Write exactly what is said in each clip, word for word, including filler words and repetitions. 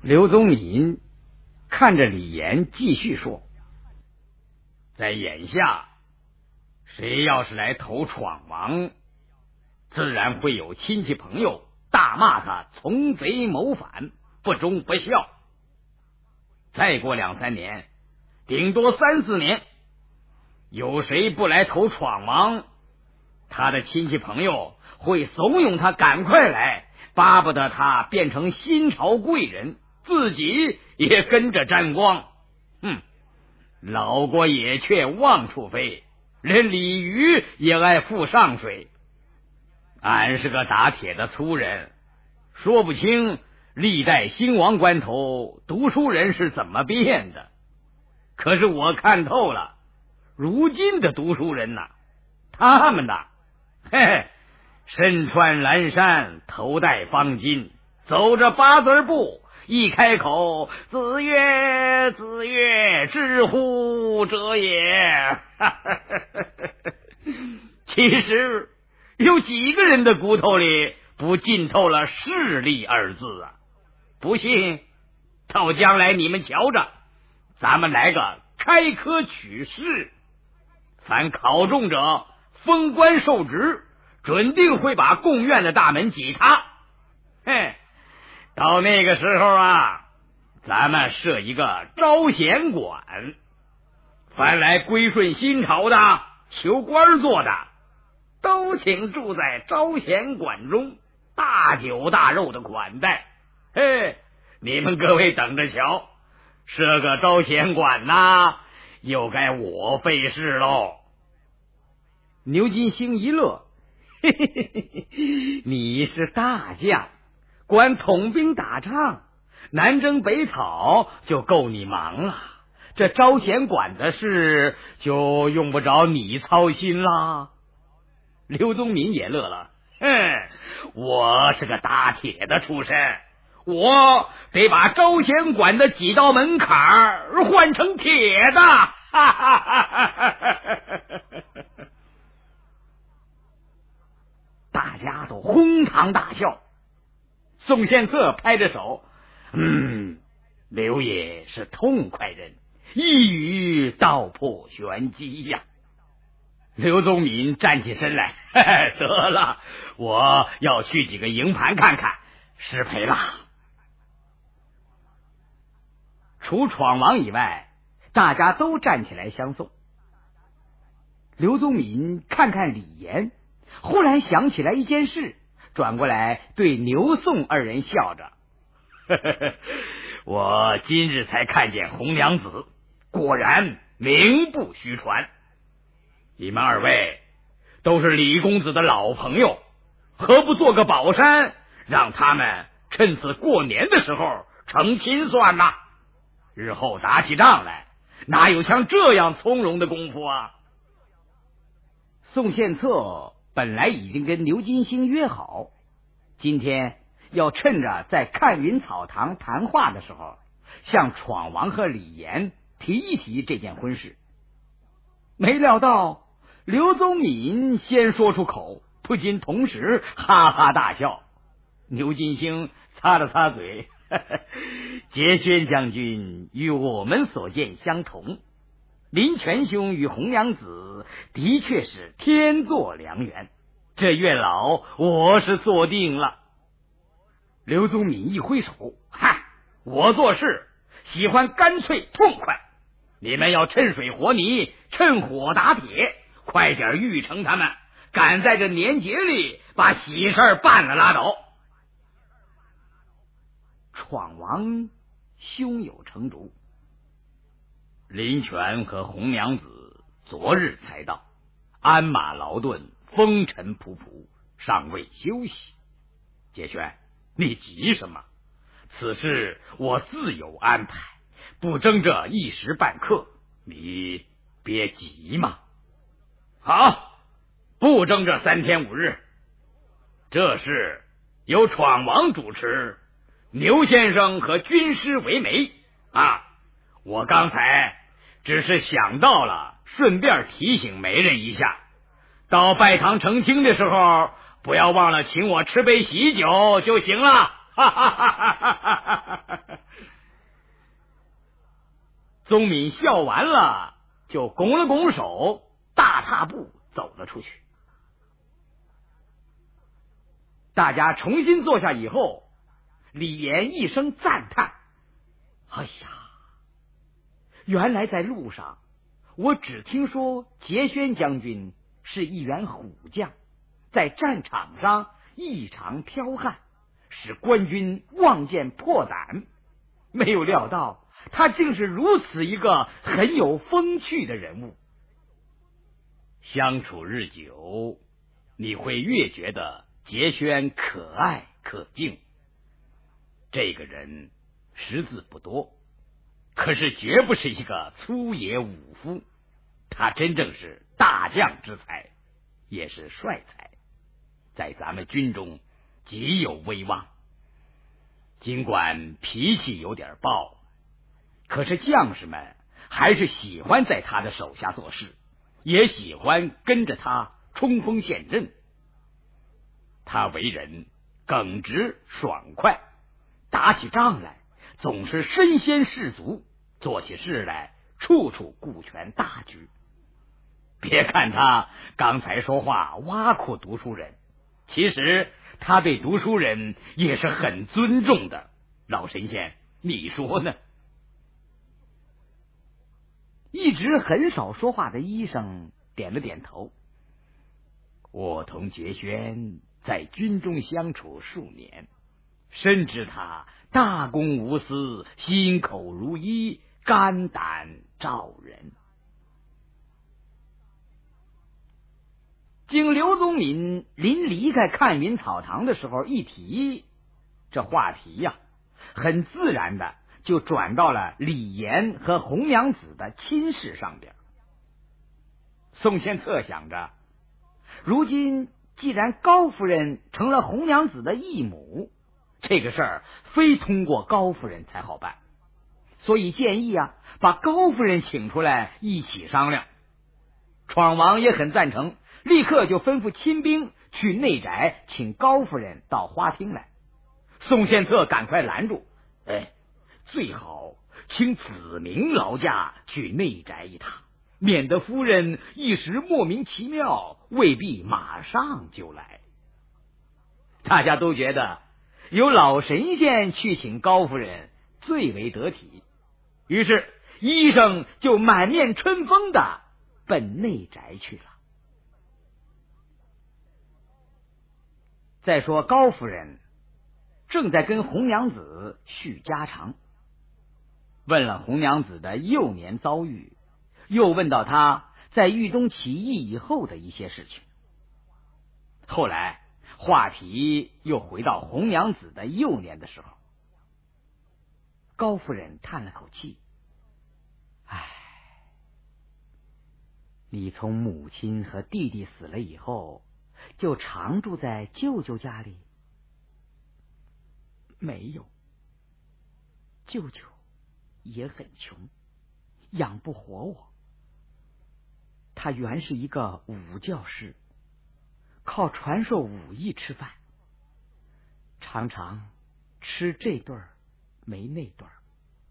刘宗敏看着李岩继续说，在眼下，谁要是来投闯王，自然会有亲戚朋友大骂他从贼谋反，不忠不孝。再过两三年，顶多三四年，有谁不来投闯王，他的亲戚朋友会怂恿他赶快来，巴不得他变成新朝贵人，自己也跟着沾光。哼，老国野雀望处飞，连鲤鱼也爱赴上水。俺是个打铁的粗人，说不清历代兴亡关头读书人是怎么变的，可是我看透了，如今的读书人呐、啊，他们呐，嘿嘿，身穿蓝衫，头戴方巾，走着八字步，一开口，子曰子曰，知乎者也。其实有几个人的骨头里不浸透了势利二字啊？不信，到将来你们瞧着，咱们来个开科取士，凡考中者封官受职，准定会把贡院的大门挤塌。嘿，到那个时候啊，咱们设一个招贤馆，凡来归顺新朝的、求官做的，都请住在招贤馆中，大酒大肉的款待。嘿，你们各位等着瞧，设个招贤馆呐，又该我费事喽。牛金星一乐，嘿嘿嘿嘿，你是大将，管统兵打仗，南征北讨就够你忙了，这招贤馆的事就用不着你操心啦。刘宗敏也乐了，哼，我是个打铁的出身，我得把招贤馆的几道门槛换成铁的。哈哈哈哈哈哈！大家都哄堂大笑。宋献策拍着手，嗯，刘爷是痛快人，一语道破玄机呀。刘宗敏站起身来，嘿嘿，得了，我要去几个营盘看看，失陪了。除闯王以外，大家都站起来相送。刘宗敏看看李岩，忽然想起来一件事，转过来对牛宋二人笑着，呵呵呵，我今日才看见红娘子，果然名不虚传。你们二位都是李公子的老朋友，何不做个宝山，让他们趁此过年的时候成亲算呐？日后打起仗来，哪有像这样从容的功夫啊？宋献策本来已经跟牛金星约好，今天要趁着在看云草堂谈话的时候，向闯王和李岩提一提这件婚事。没料到刘宗敏先说出口，不禁同时哈哈大笑。牛金星擦了擦嘴，呵呵，节宣将军与我们所见相同，林泉兄与红娘子的确是天作良缘，这月老我是做定了。刘宗敏一挥手，嗨，我做事喜欢干脆痛快，你们要趁水和泥，趁火打铁，快点育成他们，赶在这年节里把喜事办了拉倒。闯王胸有成竹，林泉和红娘子昨日才到，鞍马劳顿，风尘仆仆，尚未休息。节宣，你急什么？此事我自有安排，不争这一时半刻，你别急嘛。好，不争这三天五日，这事由闯王主持，牛先生和军师为媒啊。我刚才只是想到了，顺便提醒媒人一下，到拜堂成亲的时候，不要忘了请我吃杯喜酒就行了。哈哈哈哈哈哈！ 宗敏笑完了，就拱了拱手，大踏步走了出去。大家重新坐下以后，李严一声赞叹：“哎呀，原来在路上，我只听说节宣将军是一员虎将，在战场上异常剽悍，使官军望见破胆。没有料到他竟是如此一个很有风趣的人物。相处日久，你会越觉得节宣可爱可敬。这个人识字不多，可是绝不是一个粗野武夫，他真正是大将之才，也是帅才，在咱们军中极有威望。尽管脾气有点暴，可是将士们还是喜欢在他的手下做事，也喜欢跟着他冲锋陷阵。他为人耿直爽快，打起仗来总是身先士卒，做起事来处处顾全大局。别看他刚才说话挖苦读书人，其实他对读书人也是很尊重的。老神仙，你说呢？一直很少说话的医生点了点头。我同节宣在军中相处数年，深知他大公无私，心口如一，肝胆照人。经刘宗敏临离开看云草堂的时候一提，这话题呀、啊，很自然的就转到了李严和红娘子的亲事上边。宋献策想着，如今既然高夫人成了红娘子的义母，这个事儿非通过高夫人才好办，所以建议啊，把高夫人请出来一起商量。闯王也很赞成，立刻就吩咐亲兵去内宅请高夫人到花厅来。宋献策赶快拦住，哎，最好请子明劳驾去内宅一趟，免得夫人一时莫名其妙，未必马上就来。大家都觉得由老神仙去请高夫人最为得体，于是医生就满面春风的奔内宅去了。再说高夫人正在跟红娘子叙家常，问了红娘子的幼年遭遇，又问到她在豫东起义以后的一些事情。后来话题又回到红娘子的幼年的时候，高夫人叹了口气，唉，你从母亲和弟弟死了以后，就常住在舅舅家里？没有，舅舅也很穷，养不活我。他原是一个武教师，靠传授武艺吃饭，常常吃这顿儿没那顿儿。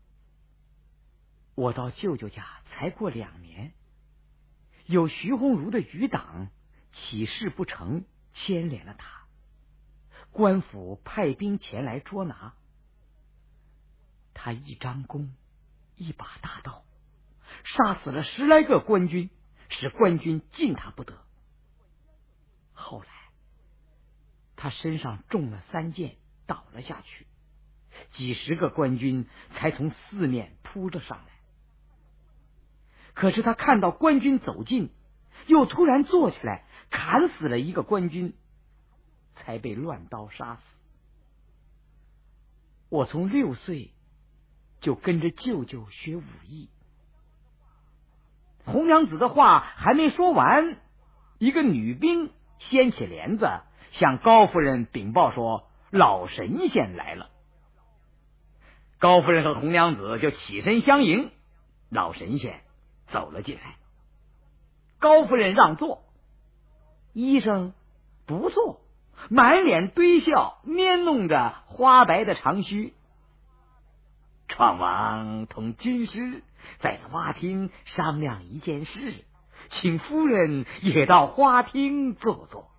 我到舅舅家才过两年，有徐鸿儒的余党起事不成，牵连了他，官府派兵前来捉拿。他一张弓，一把大刀，杀死了十来个官军，使官军进他不得。后来他身上中了三箭，倒了下去，几十个官军才从四面扑了上来。可是他看到官军走近，又突然坐起来砍死了一个官军，才被乱刀杀死。我从六岁就跟着舅舅学武艺。红娘子的话还没说完，一个女兵掀起帘子向高夫人禀报说老神仙来了。高夫人和红娘子就起身相迎，老神仙走了进来。高夫人让座，医生不坐，满脸堆笑，捏弄着花白的长须。闯王同军师在花厅商量一件事，请夫人也到花厅坐坐。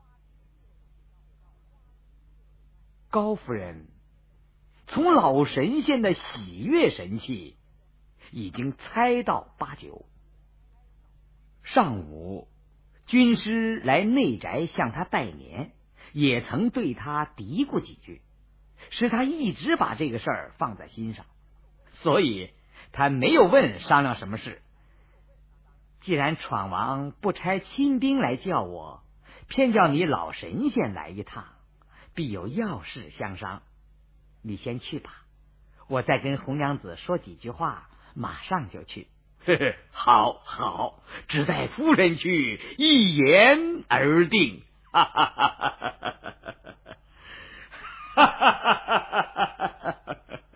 高夫人从老神仙的喜悦神气已经猜到八九。上午军师来内宅向他拜年，也曾对他嘀咕几句，使他一直把这个事儿放在心上，所以他没有问商量什么事。既然闯王不差亲兵来叫我，偏叫你老神仙来一趟，必有要事相商，你先去吧，我再跟红娘子说几句话，马上就去。呵呵，好好，只待夫人去，一言而定。哈哈哈哈哈哈！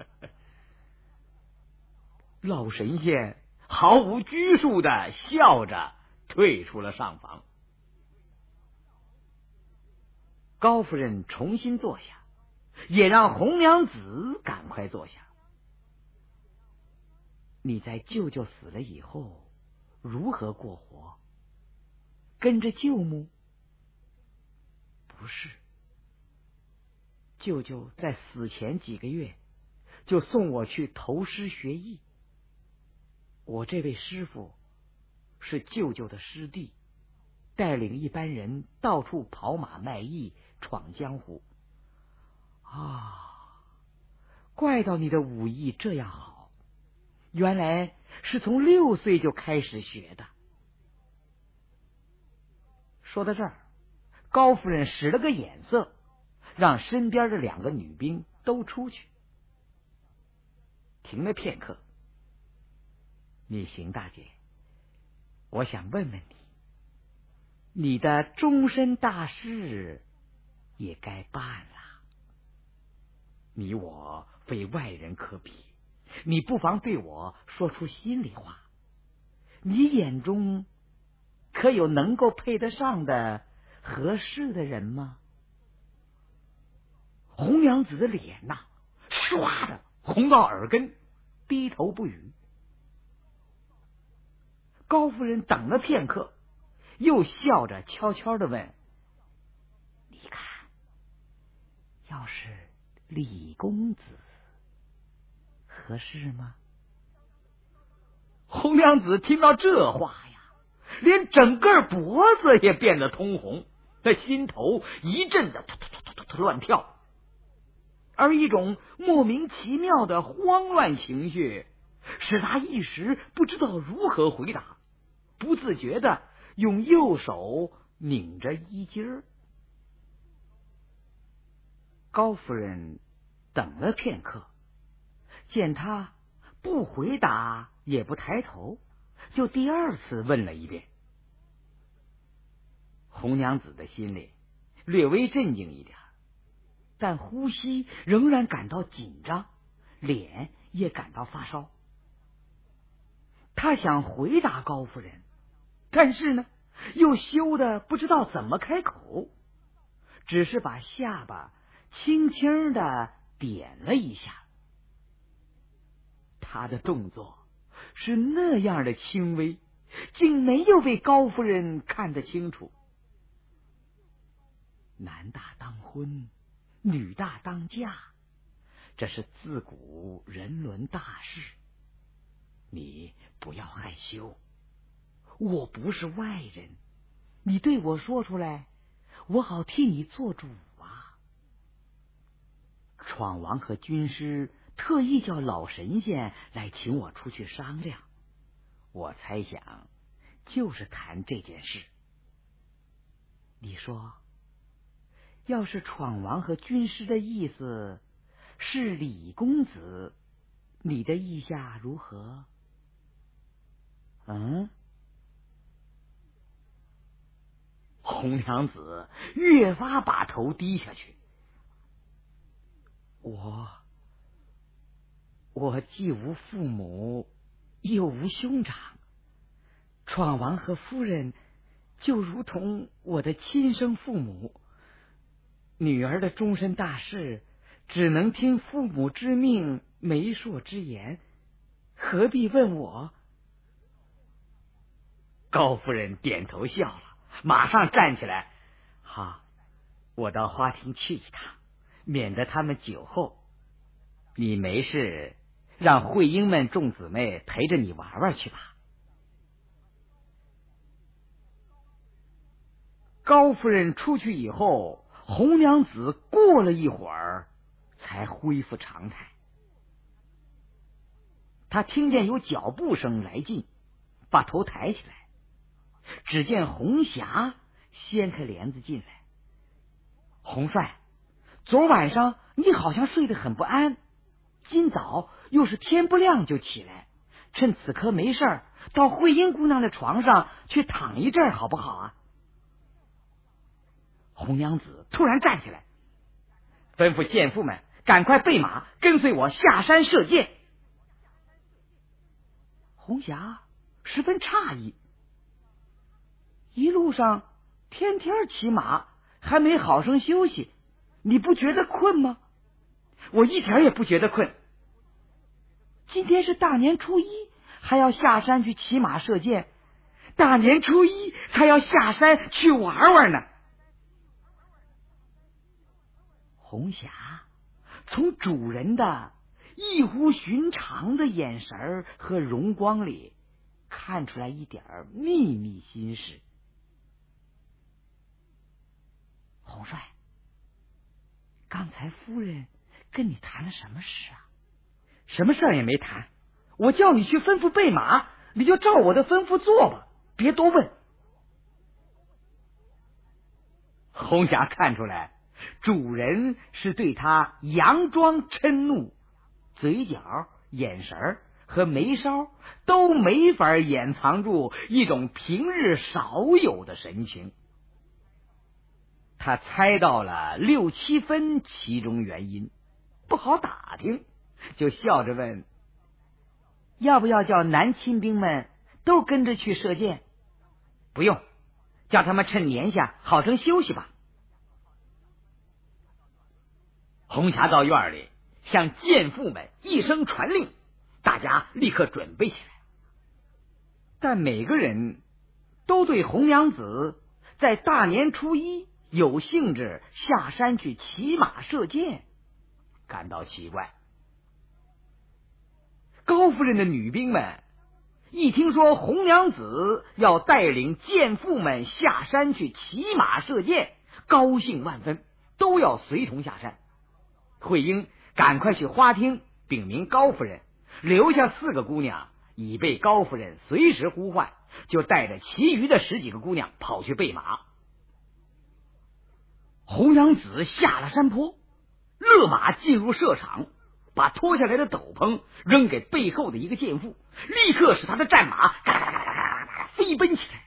老神仙毫无拘束的笑着退出了上房。高夫人重新坐下，也让红娘子赶快坐下。你在舅舅死了以后如何过活？跟着舅母？不是，舅舅在死前几个月就送我去投师学艺。我这位师傅是舅舅的师弟，带领一班人到处跑马卖艺，闯江湖。啊，怪到你的武艺这样好，原来是从六岁就开始学的。说到这儿，高夫人使了个眼色，让身边的两个女兵都出去。停了片刻，你邢大姐，我想问问你，你的终身大事也该办了。你我非外人可比，你不妨对我说出心里话。你眼中可有能够配得上的合适的人吗？红娘子的脸呐、啊，唰的红到耳根，低头不语。高夫人等了片刻，又笑着悄悄的问：你看，要是李公子合适吗？红娘子听到这话呀，连整个脖子也变得通红，那心头一阵的突突突突突乱跳，而一种莫名其妙的慌乱情绪使他一时不知道如何回答，不自觉的用右手拧着衣襟儿。高夫人等了片刻，见他不回答也不抬头，就第二次问了一遍。红娘子的心里略微镇静一点，但呼吸仍然感到紧张，脸也感到发烧。他想回答高夫人，但是呢，又羞得不知道怎么开口，只是把下巴轻轻的点了一下。他的动作是那样的轻微，竟没有被高夫人看得清楚。男大当婚，女大当嫁，这是自古人伦大事，你不要害羞，我不是外人，你对我说出来，我好替你做主啊。闯王和军师特意叫老神仙来请我出去商量，我猜想就是谈这件事。你说，要是闯王和军师的意思是李公子，你的意下如何？嗯？红娘子越发把头低下去。我我既无父母，又无兄长，闯王和夫人就如同我的亲生父母，女儿的终身大事只能听父母之命，媒妁之言， 何必问我？ 高夫人点头笑了，马上站起来，好，我到花厅去一趟，免得他们酒后。你没事，让慧英们众姊妹陪着你玩玩去吧。高夫人出去以后，红娘子过了一会儿才恢复常态。她听见有脚步声来近，把头抬起来，只见红霞掀开帘子进来。红帅，昨晚上你好像睡得很不安，今早又是天不亮就起来，趁此刻没事儿，到慧英姑娘的床上去躺一阵儿好不好啊？红娘子突然站起来，吩咐剑妇们赶快备马，跟随我下山射箭。红霞十分诧异，一路上天天骑马，还没好生休息，你不觉得困吗？我一点也不觉得困。今天是大年初一，还要下山去骑马射箭，大年初一才要下山去玩玩呢。红霞从主人的异乎寻常的眼神和容光里看出来一点秘密心事。红帅，刚才夫人跟你谈了什么事啊？什么事儿也没谈，我叫你去吩咐备马，你就照我的吩咐做吧，别多问。红霞看出来主人是对他佯装嗔怒，嘴角、眼神和眉梢都没法掩藏住一种平日少有的神情。他猜到了六七分其中原因，不好打听，就笑着问，要不要叫男亲兵们都跟着去射箭？不用，叫他们趁年下好生休息吧。红霞到院里向剑妇们一声传令，大家立刻准备起来。但每个人都对红娘子在大年初一有兴致下山去骑马射箭感到奇怪。高夫人的女兵们一听说红娘子要带领剑妇们下山去骑马射箭，高兴万分，都要随同下山。慧英赶快去花厅禀明高夫人，留下四个姑娘以备高夫人随时呼唤，就带着其余的十几个姑娘跑去备马。红娘子下了山坡，勒马进入射场，把脱下来的斗篷扔给背后的一个剑妇，立刻使他的战马嘎嘎嘎嘎嘎嘎飞奔起来。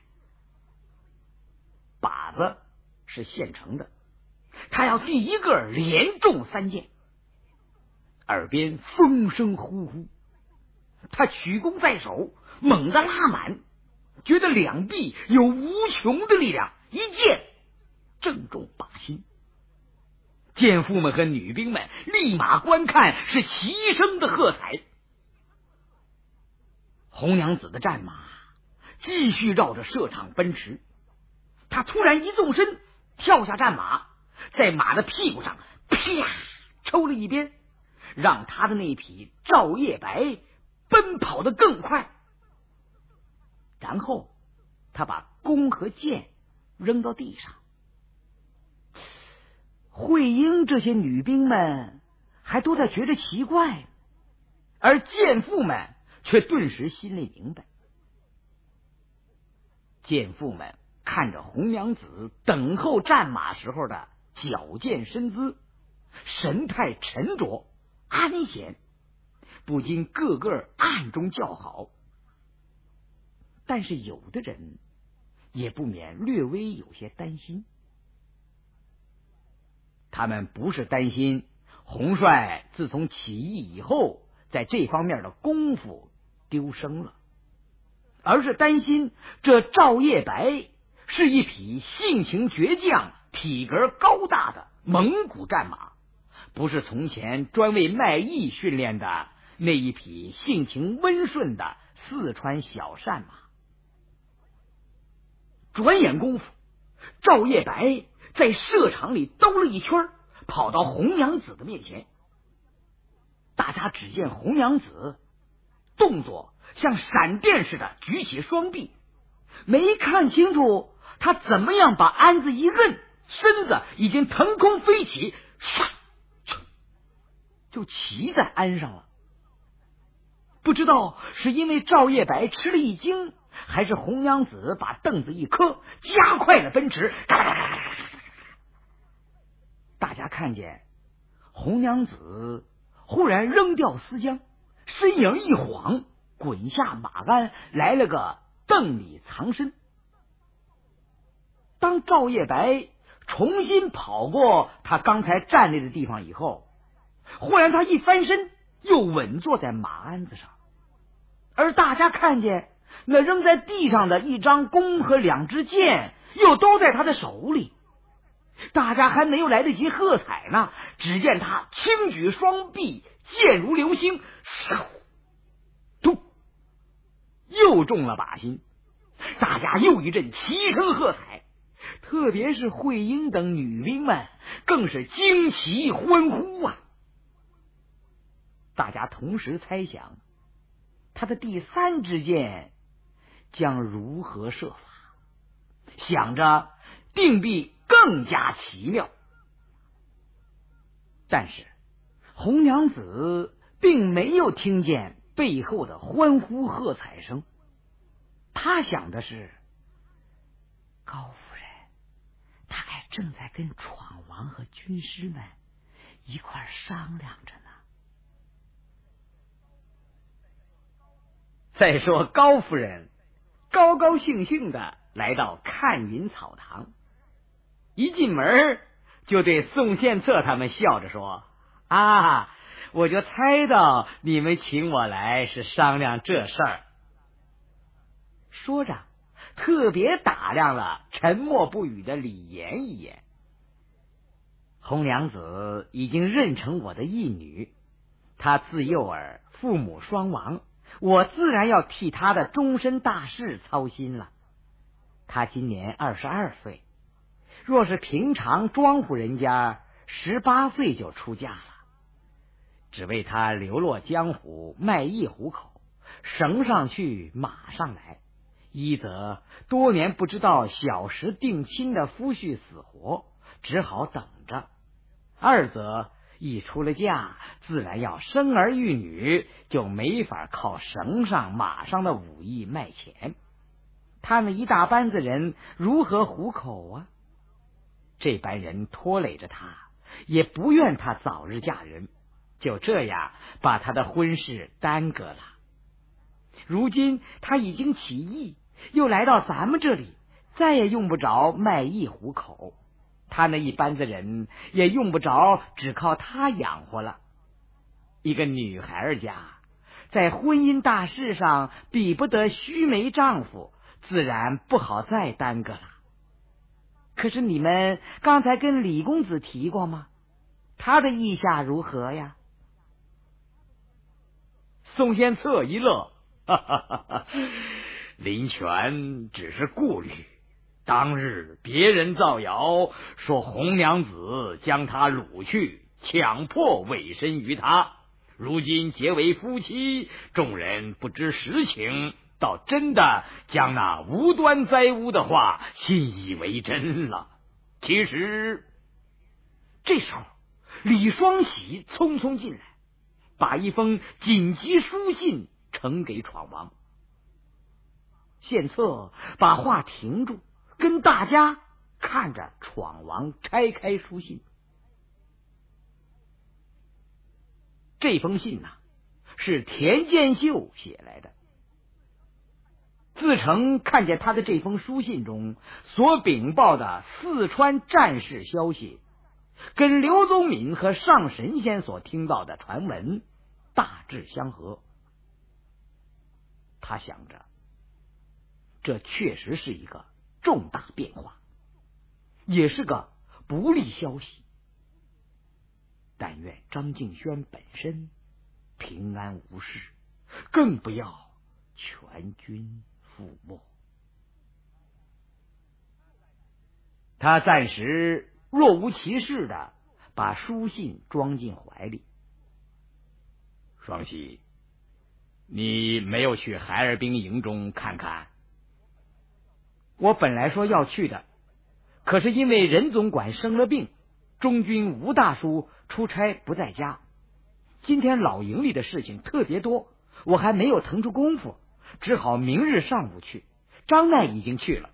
靶子是现成的，他要第一个连中三箭。耳边风声呼呼，他曲弓在手，猛地拉满，觉得两臂有无穷的力量，一箭正中靶心。剑妇们和女兵们立马观看，是齐声的喝彩。红娘子的战马继续绕着射场奔驰，他突然一纵身跳下战马，在马的屁股上啪抽了一鞭，让他的那匹照夜白奔跑得更快。然后他把弓和箭扔到地上。慧英这些女兵们还都在觉得奇怪，而剑妇们却顿时心里明白。剑妇们看着红娘子等候战马时候的矫健身姿，神态沉着安闲，不禁个个暗中叫好。但是有的人也不免略微有些担心。他们不是担心红帅自从起义以后在这方面的功夫丢生了，而是担心这赵夜白是一匹性情倔强、体格高大的蒙古战马，不是从前专为卖艺训练的那一匹性情温顺的四川小善马。转眼功夫，赵叶白在射场里兜了一圈，跑到红娘子的面前。大家只见红娘子动作像闪电似的举起双臂，没看清楚他怎么样把鞍子一摁，身子已经腾空飞起，唰就骑在鞍上了。不知道是因为赵叶白吃了一惊，还是红娘子把凳子一磕，加快了奔驰。大家看见红娘子忽然扔掉丝缰，身影一晃，滚下马鞍，来了个蹬里藏身。当赵叶白重新跑过他刚才站立的地方以后，忽然他一翻身，又稳坐在马鞍子上。而大家看见那扔在地上的一张弓和两支箭又都在他的手里。大家还没有来得及喝彩呢，只见他轻举双臂，箭如流星，咚，又中了靶心。大家又一阵齐声喝彩，特别是慧英等女兵们更是惊奇欢呼啊！大家同时猜想他的第三支箭将如何射法，想着定必更加奇妙。但是红娘子并没有听见背后的欢呼喝彩声，她想的是，高夫人大概正在跟闯王和军师们一块商量着呢。再说高夫人高高兴兴的来到看云草堂，一进门就对宋献策他们笑着说，啊，我就猜到你们请我来是商量这事儿。说着特别打量了沉默不语的李严一眼。红娘子已经认成我的义女，她自幼儿父母双亡，我自然要替她的终身大事操心了。她今年二十二岁，若是平常庄户人家，十八岁就出嫁了。只为她流落江湖，卖艺糊口，绳上去马上来，一则多年不知道小时定亲的夫婿死活，只好等着；二则一出了嫁，自然要生儿育女，就没法靠绳上马上的武艺卖钱。他们一大班子人如何糊口啊？这班人拖累着他，也不愿他早日嫁人，就这样把他的婚事耽搁了。如今他已经起义，又来到咱们这里，再也用不着卖艺糊口，他那一班子人也用不着只靠他养活了。一个女孩家在婚姻大事上比不得须眉丈夫，自然不好再耽搁了。可是你们刚才跟李公子提过吗？他的意下如何呀？ 宋献策一乐，哈哈哈哈，林权只是顾虑。当日别人造谣说红娘子将他掳去，强迫委身于他，如今结为夫妻，众人不知实情，倒真的将那无端栽污的话信以为真了。其实这时候李双喜匆匆进来，把一封紧急书信呈给闯王。献策把话停住，跟大家看着闯王拆开书信。这封信呐、啊，是田建秀写来的。自成看见他的这封书信中所禀报的四川战事消息，跟刘宗敏和上神仙所听到的传闻大致相合。他想着，这确实是一个重大变化，也是个不利消息。但愿张敬轩本身平安无事，更不要全军覆没。他暂时若无其事的把书信装进怀里。 双喜，你没有去孩儿兵营中看看？ 我本来说要去的，可是因为任总管生了病，中军吴大叔出差不在家，今天老营里的事情特别多，我还没有腾出功夫，只好明日上午去。张奈已经去了。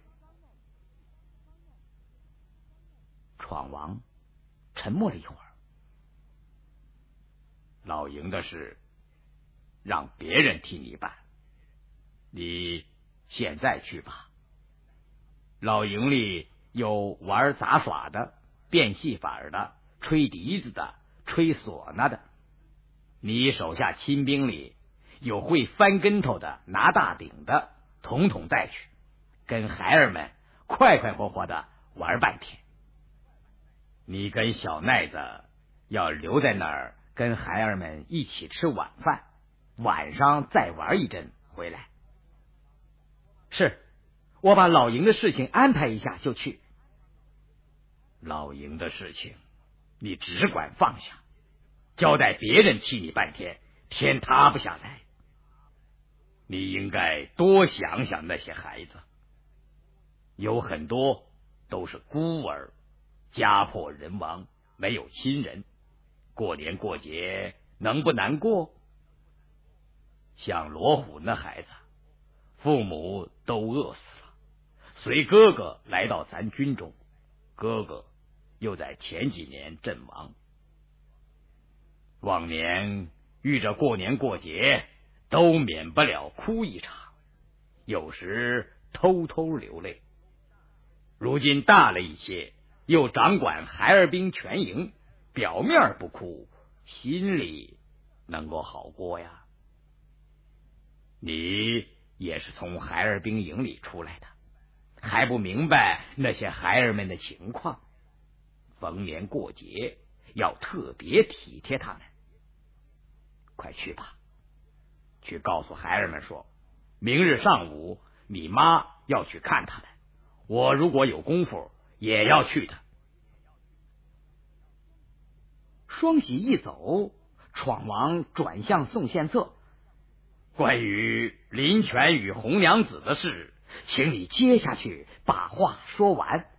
闯王沉默了一会儿。 老营的事让别人替你办，你现在去吧。老营里有玩杂耍的、变戏法的、吹笛子的、吹唢呐的，你手下亲兵里有会翻跟头的、拿大顶的，统统带去，跟孩儿们快快活活的玩半天。你跟小奈子要留在那儿跟孩儿们一起吃晚饭，晚上再玩一阵回来。 是，我把老营的事情安排一下就去。 老营的事情你只管放下，交代别人替你半天，天塌不下来。你应该多想想那些孩子，有很多都是孤儿，家破人亡，没有亲人，过年过节能不难过？像罗虎那孩子，父母都饿死了，随哥哥来到咱军中，哥哥又在前几年阵亡。往年遇着过年过节，都免不了哭一场，有时偷偷流泪。如今大了一些，又掌管孩儿兵全营，表面不哭，心里能够好过呀。你也是从孩儿兵营里出来的，还不明白那些孩儿们的情况，逢年过节要特别体贴他们。快去吧，去告诉孩儿们说，明日上午你妈要去看他们，我如果有功夫也要去的。 双喜一走，闯王转向宋献策， 关于林泉与红娘子的事，请你接下去把话说完。